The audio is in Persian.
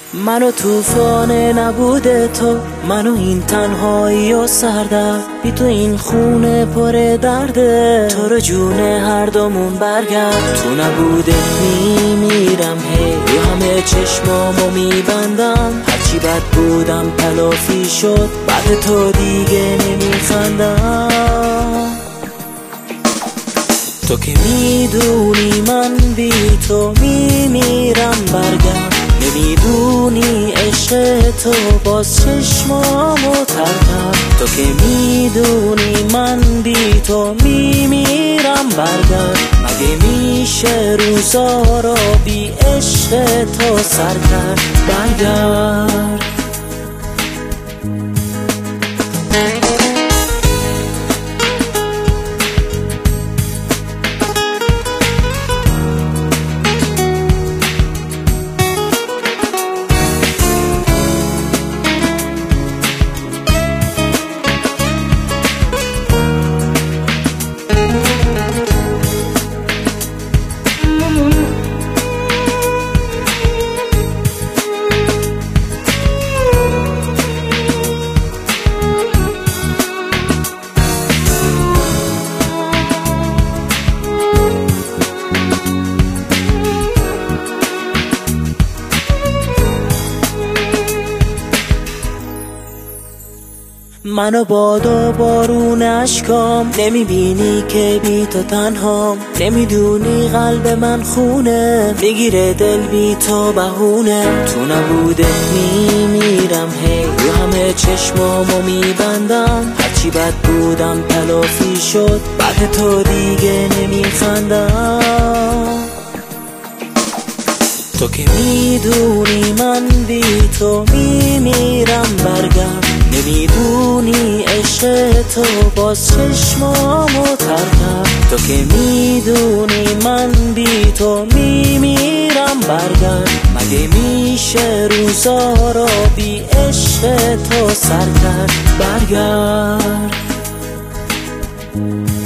منو طوفان نبوده تو، منو این تنهایی و سردرد، بی تو این خونه پر درده، تو رو جون هر دومون برگرد. تو نبوده میمیرم هی، همه چشمامو میبندم، هرچی بد بودم تلافی شد، بعد تو دیگه نمیخندم. تو که میدونی من بی تو میمیرم برگرد، نمیدونی عشق تو باز چشمامو تر کرد. تو که میدونی من بی تو میمیرم برگرد، مگه میشه روزا رو بی عشق تو سر کرد؟ برگرد. منو باد و بارون اشکام، نمیبینی که بی تو تنهام، نمیدونی قلب من خونه، میگیره دل بی تو بهونه. تو نبوده میمیرم هی، رو همه چشمامو میبندم، هرچی بد بودم تلافی شد، بعد تو دیگه نمیخندم. تو که میدونی من بی تو میمیرم برگرد، نمیدونی عشق تو باز چشمامو تر کرد. تو که میدونی من بی تو میمیرم برگرد، مگه میشه روزا رو بی عشق تو سر کرد؟ برگرد.